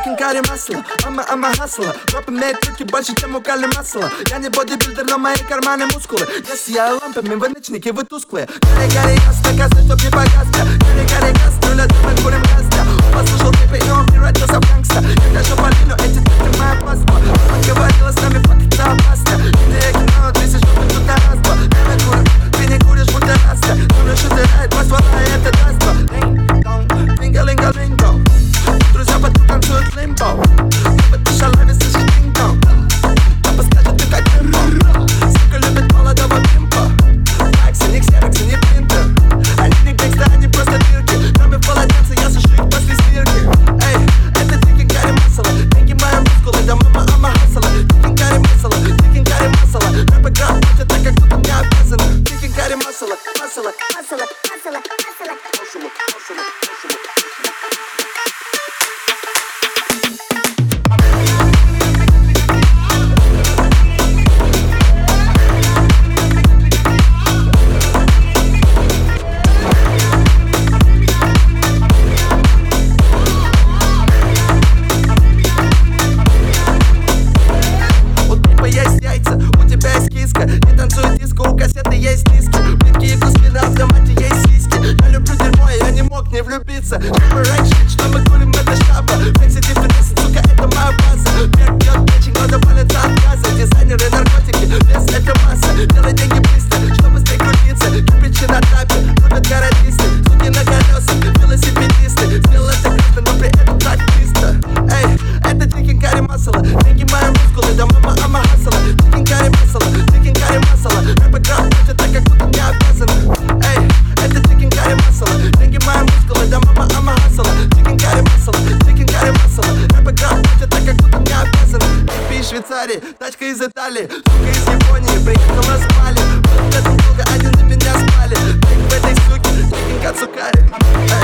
chicken curry масло, I'm a hustler. Рэп имеет трюки больше, чем у Кали масла. Я не бодибилдер, но мои карманы мускулы. Я сияю лампами, вы ночники, вы тусклые. Гори-гори газ, доказывай, чтоб не погас. Гори-гори газ, руля, мы курим газ. Послушал клипы, и он превратился в гангста. Я даже Полину, эти треки моя паства. Мама говорила, с нами фактиться опасно. Где кино, ты сидишь, тут на раз, два. Я не курю, ты не куришь, будто раста. Думаю, что теряет, мой слова, и это даст. Линго-линго-линго. Друзья вокруг танцуют лимбо. Ты шалавишь, слышишь динго. Папа скажет, ты как лимбо. Сука любит молодого пимпа. Такси, не ксерокс и не принтер. Они не гангста, они просто дырки. Кроме полотенца, я сушу их после стирки. Эй, это chicken curry масала. Деньги мои мускулы, да мама, I'm a hustler. Chicken curry масала, chicken curry масала. Рэп играл, платят так, как будто мне обязаны. Chicken curry масала, масала, масала, масала, масала, масала, масала. Не танцует диско, у кассеты есть диски. Плитки и куски на автомате есть сиськи. Я люблю дерьмо, я не мог не влюбиться. Чтобы раньше, что мы курим, это шляпа. Фэнси дефинесы, сука, это моя база. Вверх бьет печень, года палится от газа. Дизайнеры, наркотики, вес это масса. Делай деньги быстро, чтобы быстрее крутиться. Кирпичи на трапе, любят каратисты. Суки на колесах, велосипедисты. Сделал это круто, но при этом так чисто. Эй, это chicken curry масала. Деньги мои мускулы, да мама, I'm a hustler. Chicken curry масала, chicken curry масала. Рэп играл, платят так, как будто мне обязаны. Эй, это chicken curry масала. Деньги мои мускулы, да мама, I'm a hustler. Chicken curry масала, chicken curry масала. Рэп играл, платят так, как будто мне обязаны. Хиппи из Швейцарии, тачка из Италии. Сука из Японии, приехала с Бали. Вот это долго, они на меня спали. Так в этой суке, chicken кацукари.